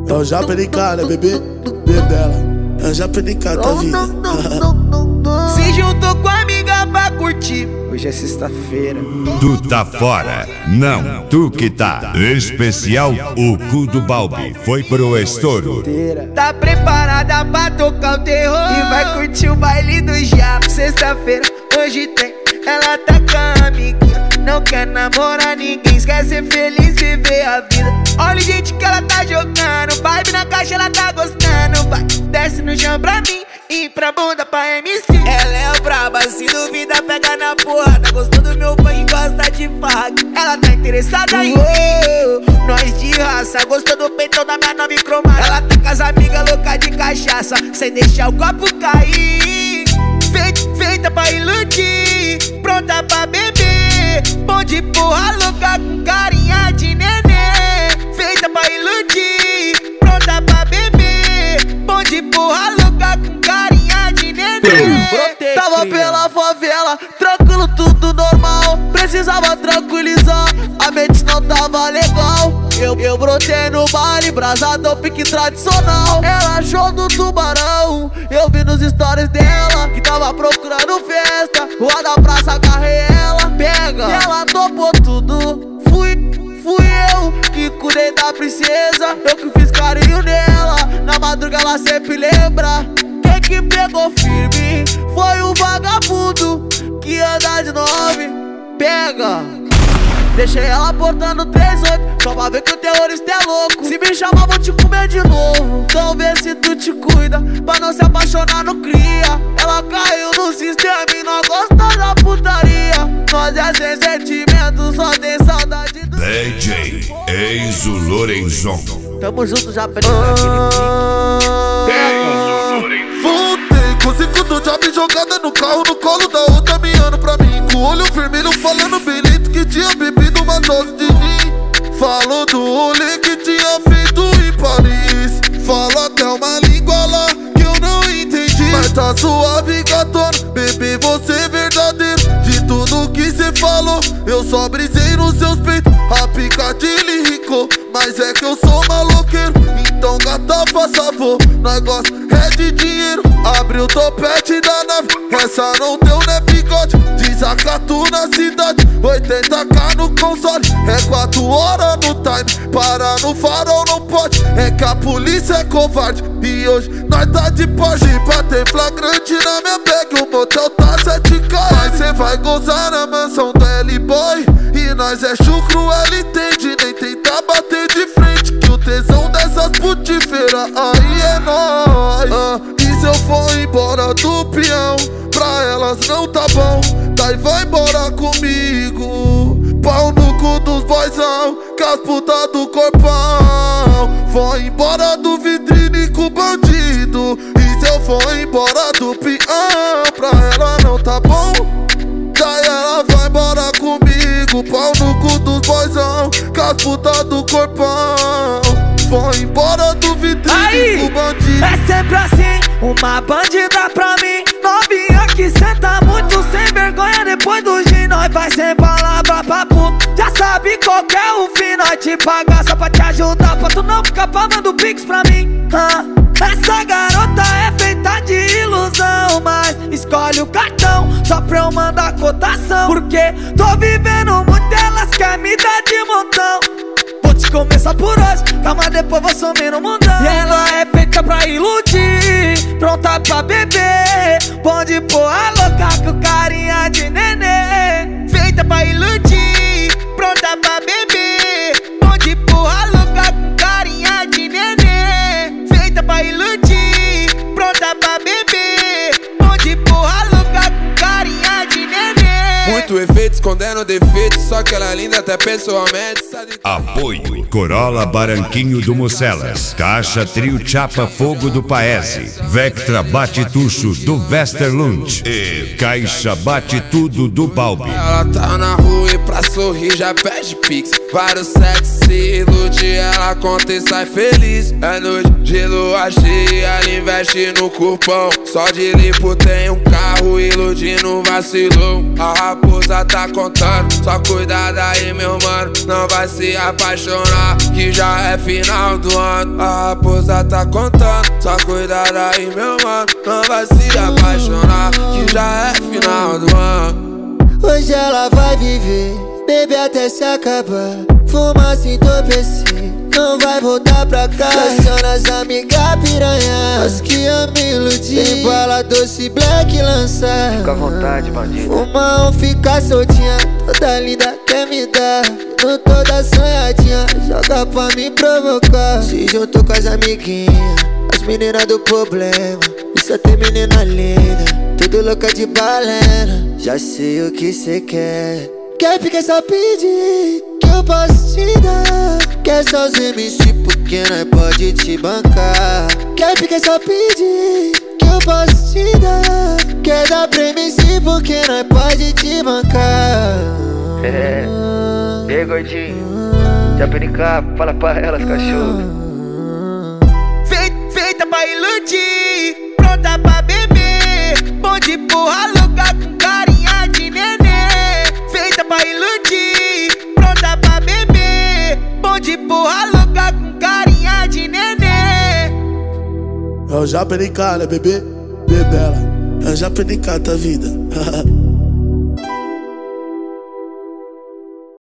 Então já pedicada, bebê, bebê dela. Já pedicada a vida. Se juntou com a amiga pra curtir. Hoje é sexta-feira. Tu tá fora, não, tu que tá. Especial O Cu do Balbi foi pro estouro. Tá preparada pra tocar o terror e vai curtir o baile do diabo. Sexta-feira, hoje tem. Ela tá com a amiguinha, não quer namorar ninguém, quer ser feliz, viver a vida. Olha o jeito que ela tá jogando, vibe na caixa ela tá gostando. Vai, desce no chão pra mim e pra bunda pra MC. Ela é braba, se duvida pega na porrada. Gostou do meu fã e gosta de farra. Ela tá interessada em mim, nós de raça. Gostou do peitão da minha nova cromada. Ela tá com as amigas loucas de cachaça, sem deixar o copo cair. Feita pra iludir, pronta pra beber. Bom de porra louca com carinha de neném. Feita pra iludir, pronta pra beber. Bom de porra louca com carinha de neném. Tava pela favela, tranquilo, tudo normal. Precisava tranquilizar, a mente não tava legal. Eu brotei no baile, brasadão, pique tradicional. Ela achou do tubarão, eu vi nos stories dela que tava procurando festa. Rua da praça, agarrei ela, pega. E ela topou tudo, fui eu que cuidei da princesa. Eu que fiz carinho nela, na madruga ela sempre lembra. Quem que pegou firme foi o vagabundo que anda de 9, pega. Deixei ela portando 38, só pra ver que o terrorista é louco. Se me chamar vou te comer de novo, então vê se tu te cuida, pra não se apaixonar no cria. Ela caiu no sistema e não gosta da putaria. Nós é sem sentimento, só tem saudade do DJ Enzo Lorenzon. Tamo junto já, Voltei com 5 do job jogada no carro, no colo da outra miando pra mim. Com o olho vermelho falando bem lento que tinha bebido uma dose de gin. Falou do rolê que tinha feito em Paris. Fala até uma língua lá que eu não entendi. Mas tá suave, gatona, bebê, você é verdadeiro. De tudo que cê falou, eu só brisei nos seus peitos. A picadilha ricou, mas é que eu sou maloqueiro. Então gata, faz favor, nós gosta é de dinheiro. Abre o topete da nave, essa não deu, né, bigode. Desacatu na cidade, 80k no console. É 4 horas no time, para no farol não pode. É que a polícia é covarde e hoje nós tá de pode. Pra ter flagrante na minha bag, o motel tá 7k. Mas cê vai gozar na mansão do L-Boy e nós é chucro, ela entende. Nem tentar bater de frente, que o tesão dessas putifeiras aí é nóis. E se eu for embora do peão, pra elas não tá bom, daí vai embora comigo. Pau no cu dos boyzão, com as putas do corpão. Vou embora do vitrine com o bandido. E se eu for embora do peão, pra ela não tá bom, daí ela vai embora comigo. Pau no cu dos boyzão, com as putas do corpão. Vou embora do vitrine com o bandido. É sempre assim, uma bandida pra mim. Novinha que senta muito sem vergonha. Depois do gin nós vai sem palavra pra puto. Já sabe qual que é o fim, nós te pagar só pra te ajudar, pra tu não ficar pagando pix pra mim. Essa garota é feita de ilusão, mas escolhe o cartão só pra eu mandar cotação. Porque tô vivendo muito, elas querem me dar de montão. Vou te começar por hoje, calma, depois vou sumir no mundão. E ela é feita pra iludir, pronta pra beber. Bom de porra louca com carinha de neném. Feita pra iludir, pronta pra beber. Bom de porra louca com carinha de neném. Feita pra iludir, pronta pra beber. Bom de porra louca com carinha de neném. Muito efeito escondendo defeito, só que ela é linda até pessoalmente. Apoio Corolla Baranquinho do Mocelas, Caixa Trio Chapa Fogo do Paese, Vectra Bate Tucho do Westerlund e Caixa Bate Tudo do Balbi. Ela tá na rua e pra sorrir já pede pix. Vários sexy ilude ela na conta e sai feliz. É noite de lua cheia, ela investe no corpão. Só de lipo tem um carro, iludindo vacilão. A raposa tá contando, só cuidado aí meu mano, não vai se apaixonar, que já é final do ano. A raposa tá contando, só cuidado aí meu mano, não vai se apaixonar, que já é final do ano. Hoje ela vai viver, bebe até se acabar, fuma se entorpecer, não vai voltar pra casa. Aciona as amigas piranha, as que ama iludir. Tem bala doce black lançar. Fica à vontade, bandido. Fuma ou fica soltinha, toda linda quer me dar. Não toda sonhadinha, joga pra me provocar. Se juntou com as amiguinhas, as meninas do problema. E só tem menina linda, tudo louca de balena. Já sei o que cê quer. Quer ficar só pedir, que eu posso te dar. Quer só os MC porque nós pode te bancar. Quer ficar só pedir, que eu posso te dar. Quer dar pra MC porque nós pode te bancar. E aí, gordinho? Já PNK, fala pra elas, cachorro. Feita pra iludir, pronta pra beber. Bom de porra louca com carinha de nenê. Feita pra iludir, pronta pra beber. Bom de porra louca com carinha de nenê. É o Japenicá, né, bebê? Bebela. É o Japenicá, tá vida.